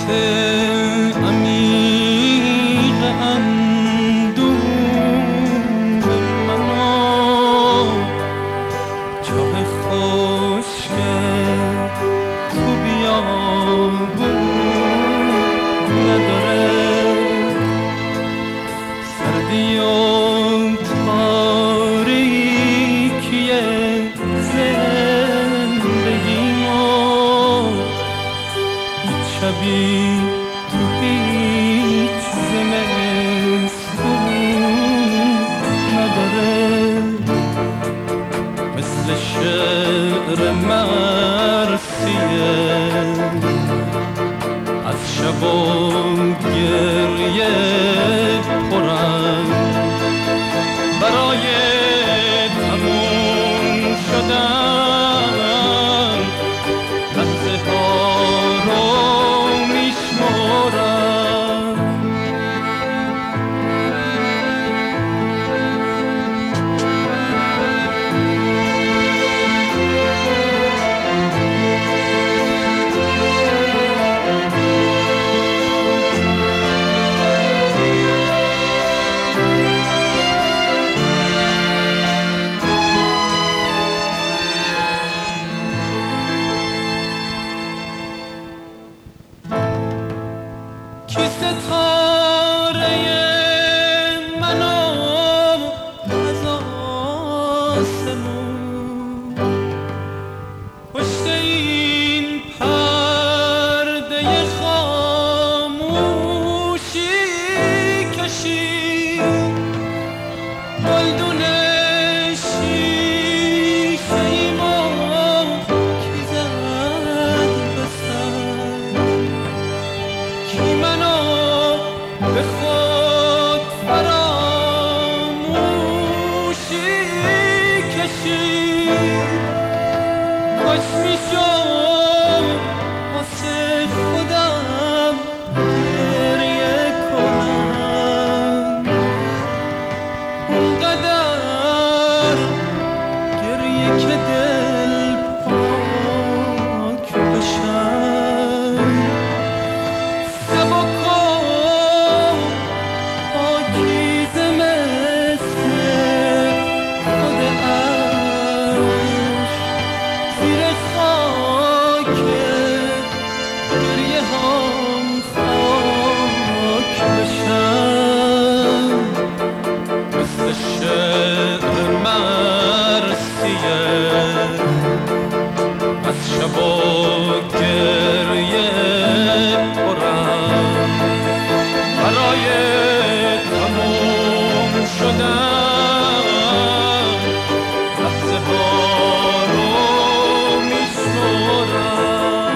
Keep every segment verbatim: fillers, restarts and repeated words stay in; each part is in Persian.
عمیق اندوه منو چاه خشک تو بیابون نداره، سردی و تاریکی زندگیمو هیچ شبی تو هیچ زمستون نداره. مثل شعر مرثیه از شب و گریه پرم، برای تموم شدن لحظه ها رو میشمارم. کی ستاره منو از آسمون پشت این پرده خاموشی کشید، گلدون شیشه ایمو کی زد به سر، کی منو به خود فراموشی کشید. کاش میشد واسه خودم گریه کنم، اونقدر گریه که دل پاک بشم. سبک و پاکیزه مثل خود عشق، زیر خاک گریه هم خاک بشم. مثل شعر مرثیه از شب و گریه پرم، برای تموم شدن لحظه ها رو میشمارم.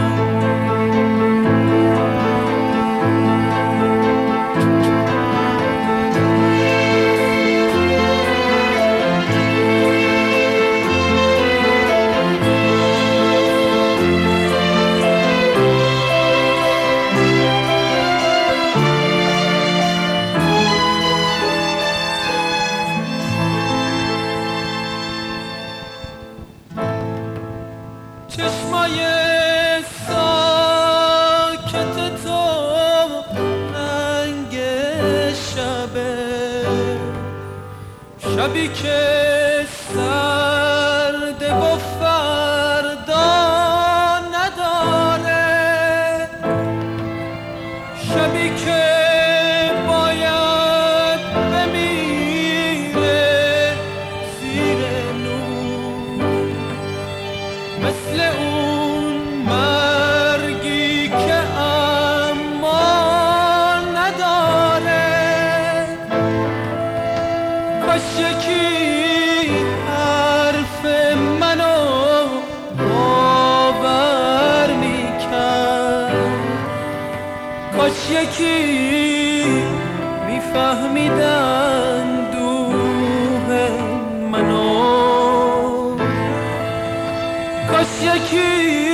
چشمای ساکت تو رنگ شبه، شبی که سرد و فردا نداره، شبی که باید بمیره زیر نور، مثل اون مرگی که امان نداره. کاش یکی حرف منو باور میکرد، کاش یکی میفهمیدن دوه منو، کاش یکی